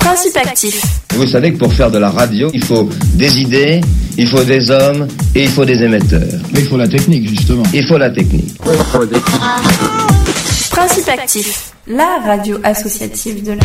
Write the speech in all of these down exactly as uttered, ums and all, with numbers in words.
Principe actif. Vous savez que pour faire de la radio, il faut des idées, il faut des hommes et il faut des émetteurs. Mais il faut la technique, justement. Il faut la technique. Principe actif, la radio associative de la...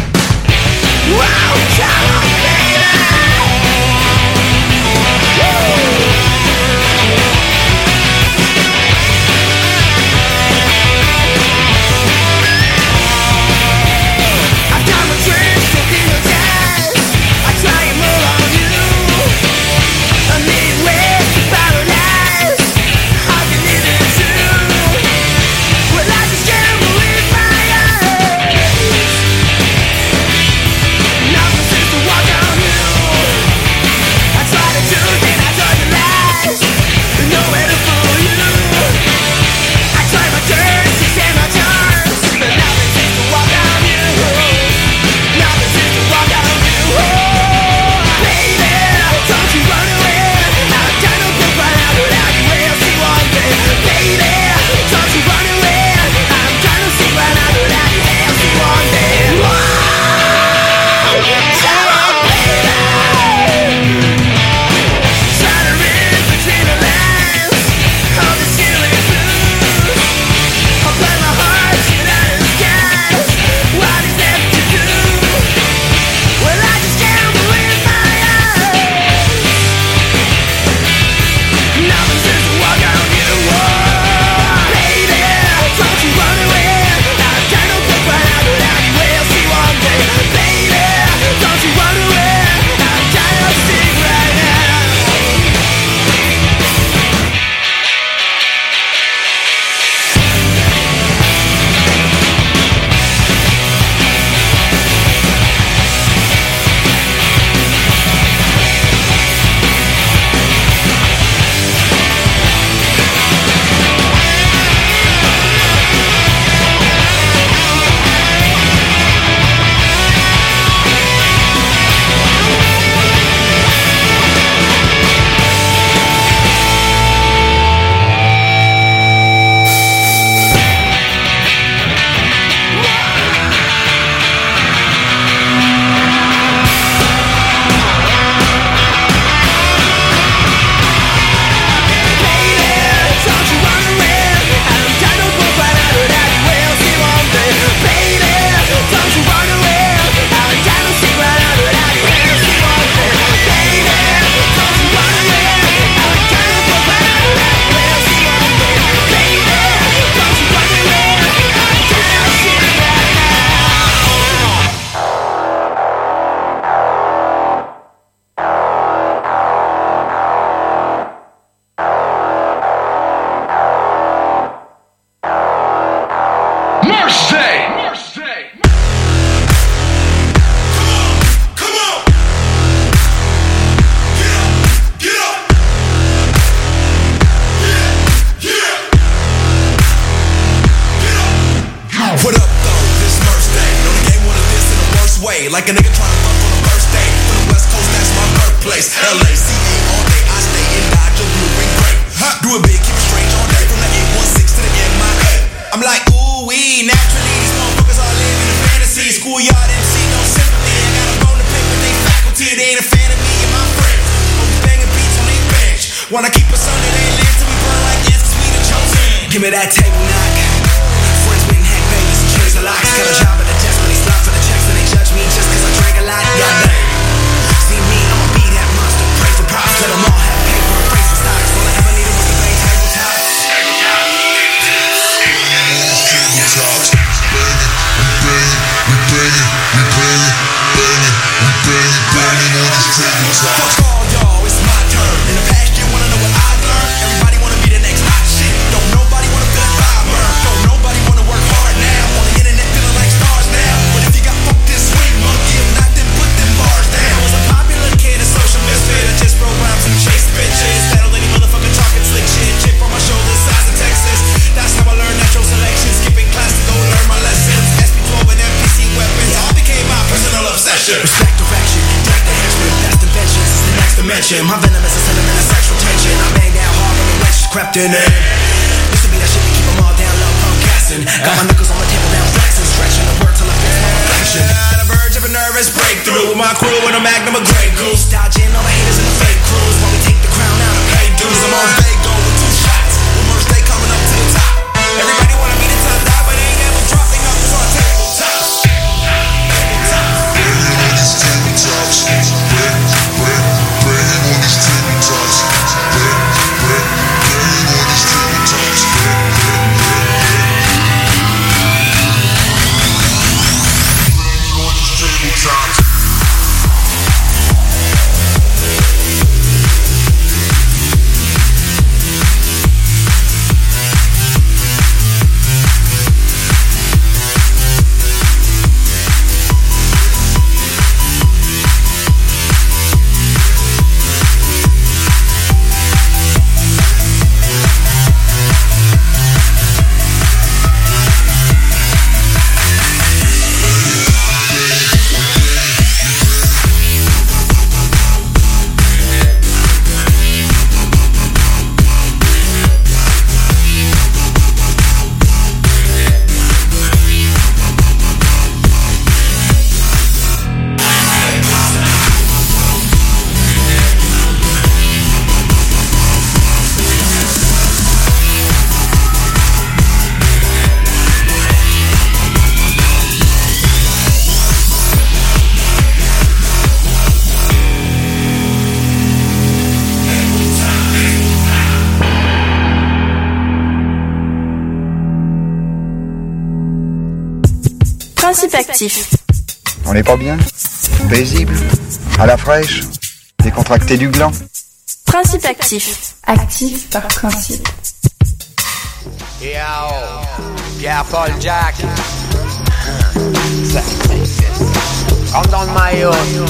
Like a nigga tryna fuck on a birthday. For the West Coast, that's my birthplace. L A C A all day, I stay in Dodge, your blue ring great. Do it big, keep it strange all day. From the eight one six to the M I A. I'm like, ooh wee, naturally these motherfuckers all live in a fantasy. Schoolyard M C, no sympathy. I got a bone to pick with they faculty. They ain't a fan of me and my friends. Always banging beats on they bench. Wanna keep us under they live till we burn like ants, cause we the chosen. Give me that table knock. Friends with heck babies and chairs and locks. Got a job at the desk, but they slot for the checks and they judge me just cause I drank a lot. Yeah, damn. See me, I'ma be that monster. Pray for props, let them all have paper and pray for stocks. All I ever needed was the bang tabletop. Tabletop. Tabletops. We bang it, we bang it, we bang it, we bang it, bang it, bang it on this tabletop. Fuck all y'all, it's my turn. In the past year, wanna know what I learned? Everybody wanna be the next hot shit. Don't nobody wanna feel like I burn. Don't nobody wanna work hard now. On the internet feeling like stars now. But if you got fucked this swing monkey, if not, then put them bars down. I was a popular kid, a social misfit. I just wrote rhymes and chased bitches. Battle any motherfucker talking slick shit. Chip on my shoulder, size of Texas. That's how I learned natural selection. Skipping class to go learn my lessons. S P twelve and M P C weapons. All became my personal obsession. Respect direction, direct the henchman. That's the vengeance, it's the next dimension. My venom is a sentiment of sexual tension. I bang down hard when the wench crept in. Used to be that shit to keep them all down low, punk gassing. Got my knuckles on the table now flexing. Stretching the word till I feel my reflection. At the verge of an nervous breakthrough with my crew and a magnum of Grey Goose. Dodging all the haters and the fake crews while we take the crown out and pay dues. I'm on Fago with two shots. With merch day coming up to the top. Everybody wanna be the top dog, but they ain't never dropping up on a tabletop. Banging on these tabletops. Bang, bang, banging on these tabletops. Bang, bang, banging on these tabletops. Bang, bang, bang, banging on these tabletops. Principe actif. On n'est pas bien? Paisible? À la fraîche? Décontracté du gland? Principe actif. Actif par principe. Yo, Pierre-Paul Jack. Rentre dans le maillot.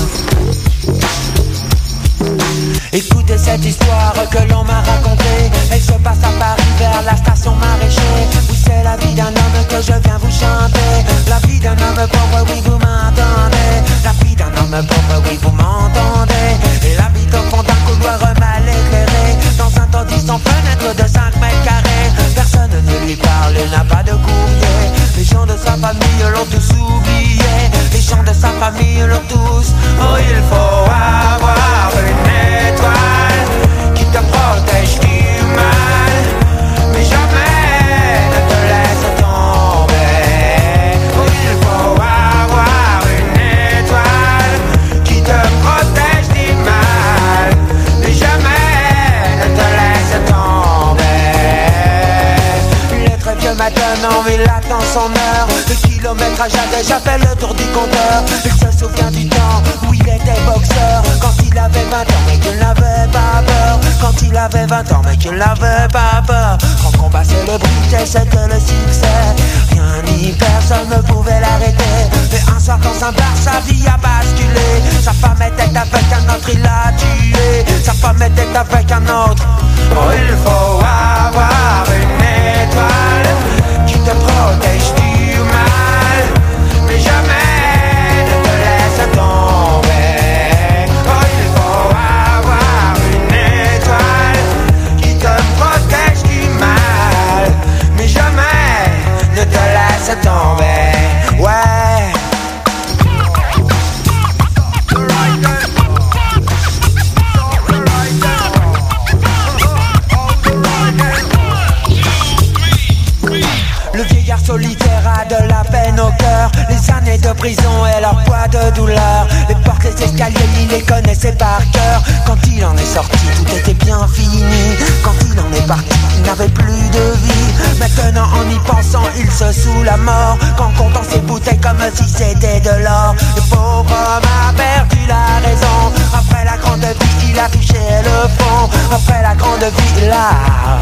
Écoutez cette histoire que l'on m'a racontée. Elle se passe à Paris vers la station Maraîcher. Oui, c'est la vie d'un homme que je viens vous chanter. La vie d'un homme pauvre, oui, vous m'entendez. La vie d'un homme pauvre, oui, vous m'entendez. Il habite au fond d'un couloir mal éclairé, dans un taudis sans fenêtre de cinq mètres carrés. Personne ne lui parle, il n'a pas de courrier. Les gens de sa famille l'ont tous oublié. Les gens de sa famille l'ont tous. Oh, il faut avoir une étoile qui te protège du mal, mais jamais ne te laisse tomber. Oh, il faut avoir une étoile qui te protège du mal, mais jamais ne te laisse tomber. Il est très vieux maintenant, mais il attend son heure. Le kilométrage a déjà fait le tour du compteur. Il se souvient du temps où il était boxeur, quand il avait vingt ans mais qu'il n'avait pas peur. Quand il avait vingt ans mais qu'il n'avait pas peur. Quand combattait le briquet, c'était le succès. Rien ni personne ne pouvait l'arrêter. Mais un soir dans un bar, sa vie a basculé. Sa femme était avec un autre, il l'a tué. Sa femme était avec un autre. Oh, il faut avoir une étoile qui te protège du mal, mais jamais ne te laisse tomber. Oh, il faut avoir une étoile qui te protège du mal, mais jamais ne te laisse tomber. Ouais. Le vieillard solitaire a de la peine au cœur. Les années de prison et leur poids de douleur. Les portes, les escaliers, il les connaissait par cœur. Quand il en est sorti, tout était bien fini. Quand il en est parti, il n'avait plus de vie. Maintenant, en y pensant, il se soûle la mort. Qu'en comptant ses bouteilles comme si c'était de l'or. Le pauvre homme a perdu la raison. Après la grande vie, il a touché le fond. Après la grande vie, il a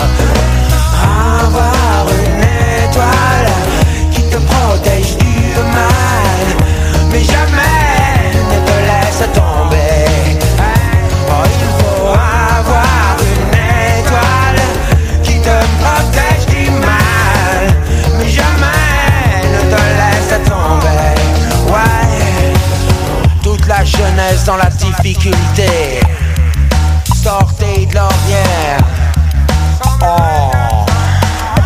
avoir une étoile qui te protège du mal, mais jamais ne te laisse tomber. Oh, il faut avoir une étoile qui te protège du mal, mais jamais ne te laisse tomber. Ouais, toute la jeunesse dans la difficulté, sortez de l'ornière. Oh.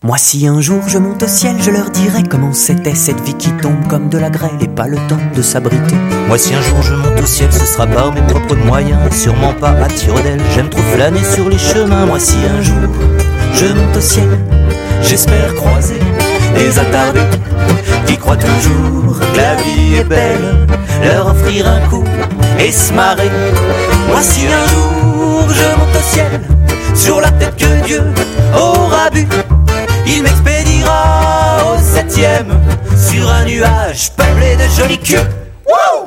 Moi si un jour je monte au ciel, je leur dirai comment c'était cette vie qui tombe comme de la grêle et pas le temps de s'abriter. Moi si un jour je monte au ciel, ce sera par mes propres moyens, sûrement pas à tire d'aile, j'aime trop flâner sur les chemins. Moi si un jour je monte au ciel, j'espère croiser des attardés qui croient toujours que la vie est belle, leur offrir un coup et se marrer. Moi si un jour je monte au ciel, sur la tête que Dieu aura bu, il m'expédiera au septième sur un nuage peuplé de jolis culs. Wouh!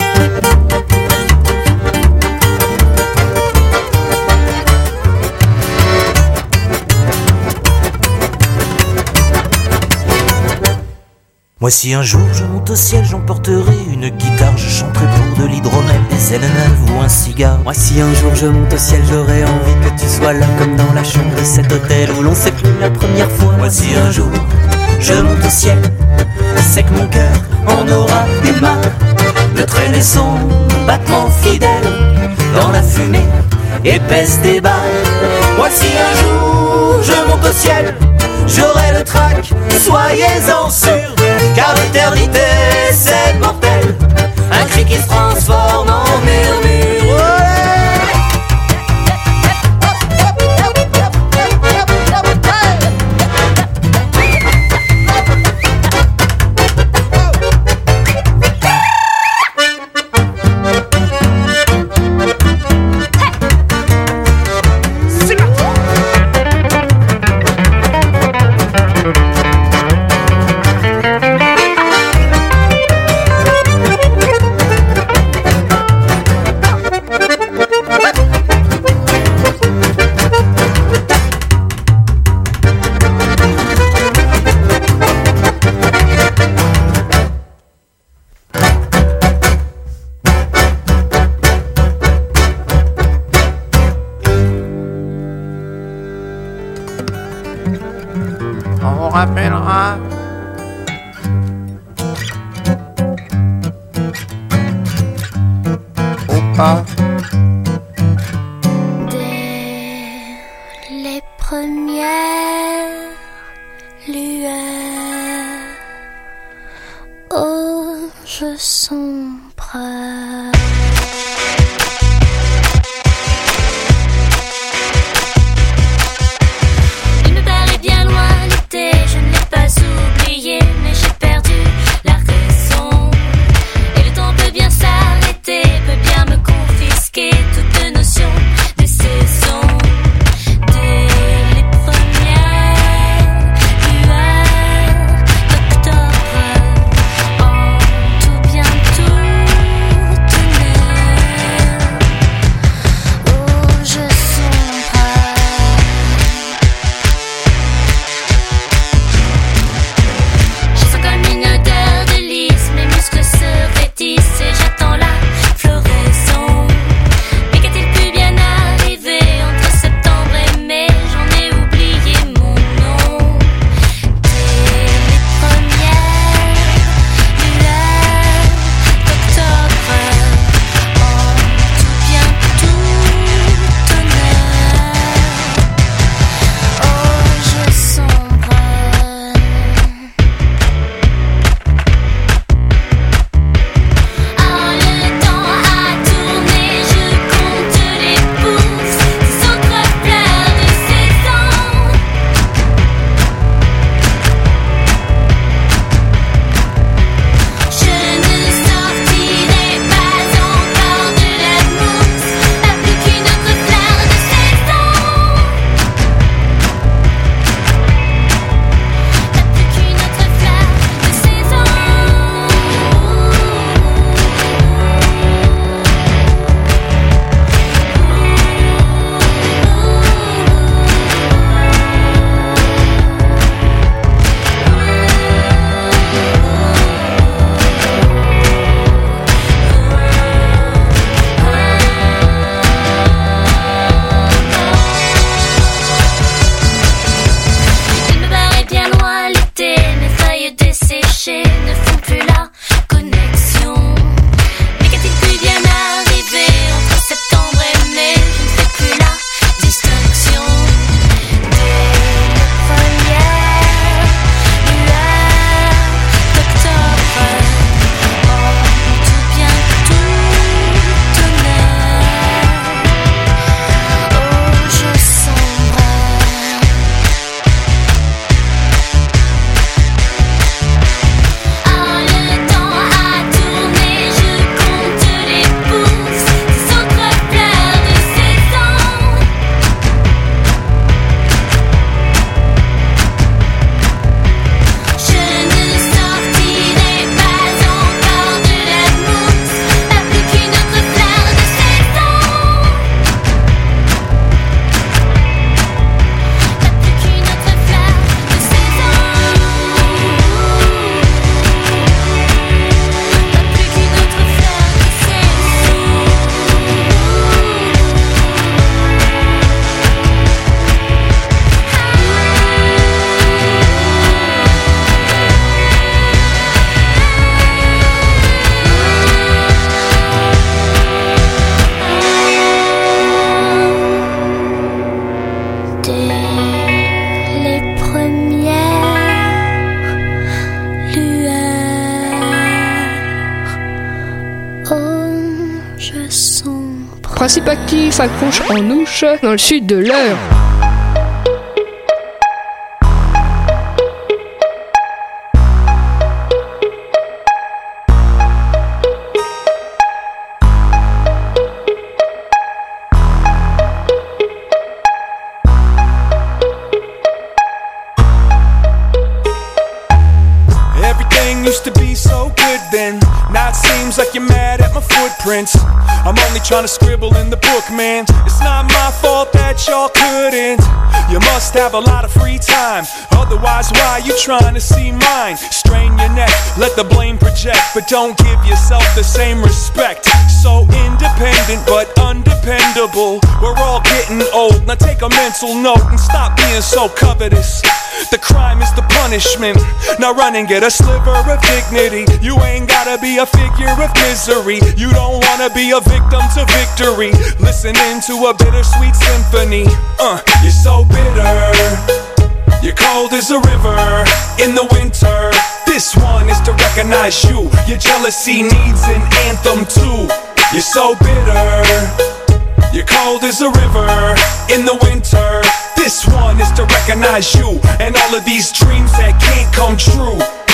Moi si un jour je monte au ciel, j'emporterai une guitare, je chanterai pour de l'hydromel, des ailes neuves ou un cigare. Moi si un jour je monte au ciel, j'aurai envie que tu sois là, comme dans la chambre de cet hôtel où l'on s'est pris la première fois. Moi si un jour je monte au ciel, c'est que mon cœur en aura eu marre de traîner son battement fidèle dans la fumée épaisse des balles. Moi si un jour je monte au ciel, j'aurai le trac, soyez-en sûrs, car l'éternité c'est mortel, un cri qui se transforme en murmure. On rappellera ou pas dès les premières lueurs. Oh, je sombre. Je ne l'ai pas oublié, mais j'ai perdu la raison. Et le temps peut bien s'arrêter, peut bien me confisquer toute notion de saison. Dès les premières lueurs d'octobre, en tout bien toute Je sombre. Principe actif, accroche en ouche dans le sud de l'Eure. Used to be so good then. Now it seems like you're mad at my footprints. I'm only trying to scribble in the book, man. It's not my fault that y'all couldn't. You must have a lot of free time. Otherwise, why you trying to see mine? Strain your neck, let the blame project, but don't give yourself the same respect. So independent but undependable. We're all getting old. Now take a mental note and stop being so covetous. The crime is the punishment. Now run and get a sliver of dignity. You ain't gotta be a figure of misery. You don't wanna be a victim to victory. Listening to a bittersweet symphony. Uh, you're so bitter. You're cold as a river in the winter. This one is to recognize you. Your jealousy needs an anthem too. You're so bitter. You're cold as a river in the winter. This one is to recognize you and all of these dreams that can't come true.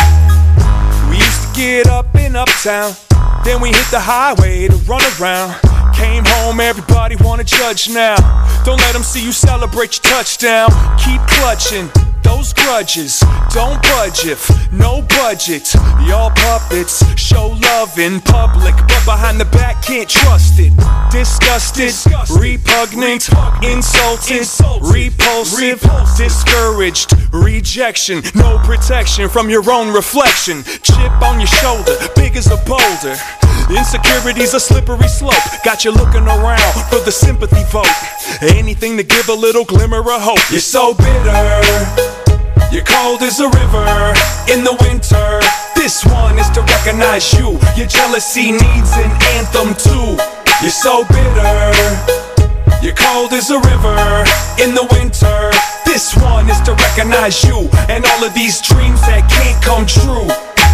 We used to get up in Uptown, then we hit the highway to run around. Came home, everybody wanna judge now. Don't let them see you celebrate your touchdown. Keep clutching those grudges. Don't budge if no budget. Y'all puppets show love in public, but behind the back can't trust it. Disgusted, repugnant, insulted, repulsive, discouraged, rejection. No protection from your own reflection. Chip on your shoulder, big as a boulder. Insecurity's a slippery slope. Got you looking around for the sympathy vote. Anything to give a little glimmer of hope. You're so bitter. You're cold as a river in the winter. This one is to recognize you. Your jealousy needs an anthem too. You're so bitter. You're cold as a river in the winter. This one is to recognize you and all of these dreams that can't come true.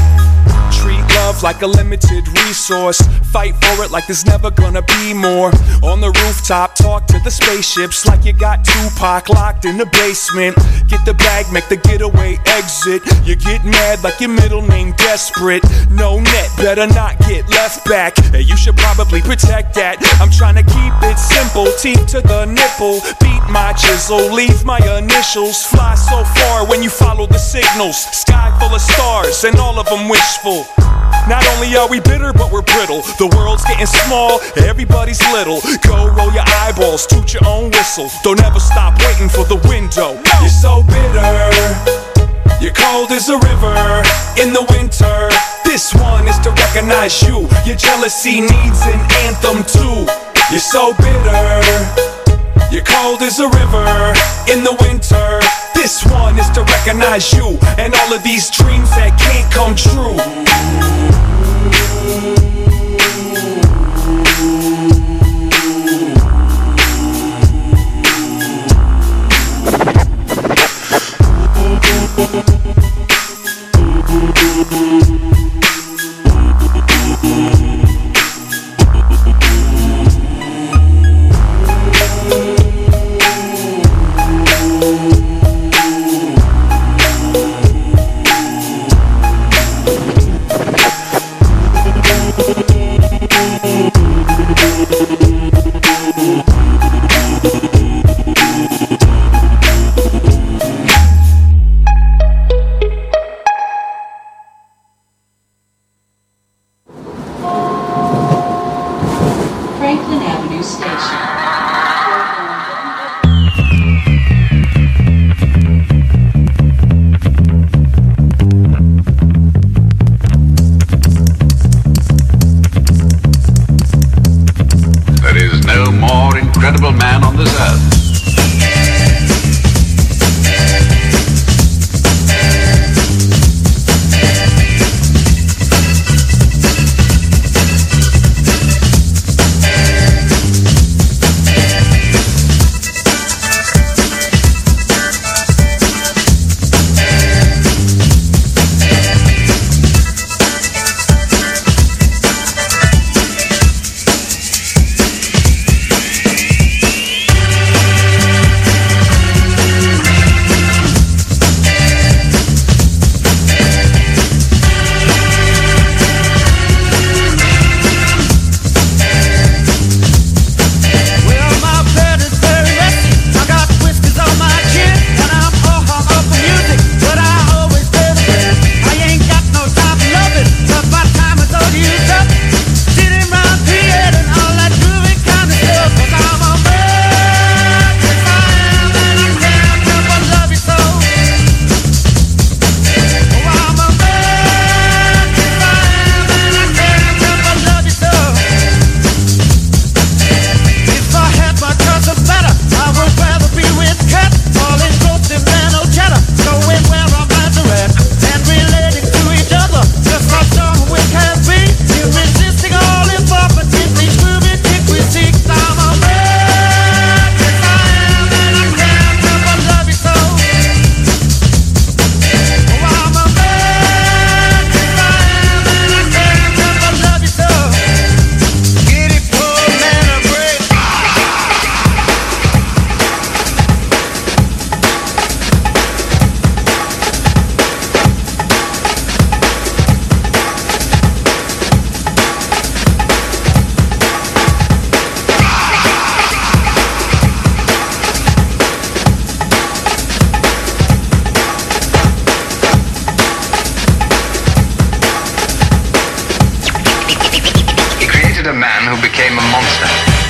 Treat love like a limited resource. Fight for it like there's never gonna be more. On the rooftop, talk to the spaceships like you got Tupac locked in the basement. Get the bag, make the getaway exit. You get mad like your middle name desperate. No net, better not get left back. Hey, you should probably protect that. I'm trying to keep it simple, teeth to the nipple. Beat my chisel, leave my initials. Fly so far when you follow the signals. Sky full of stars and all of them wishful. Not only are we bitter, but we're brittle. The world's getting small, everybody's little. Go roll your eyeballs, toot your own whistle. Don't ever stop waiting for the window. You're so bitter. You're cold as a river in the winter. This one is to recognize you. Your jealousy needs an anthem too. You're so bitter. You're cold as a river in the winter. This one is to recognize you and all of these dreams that can't come true. became a monster.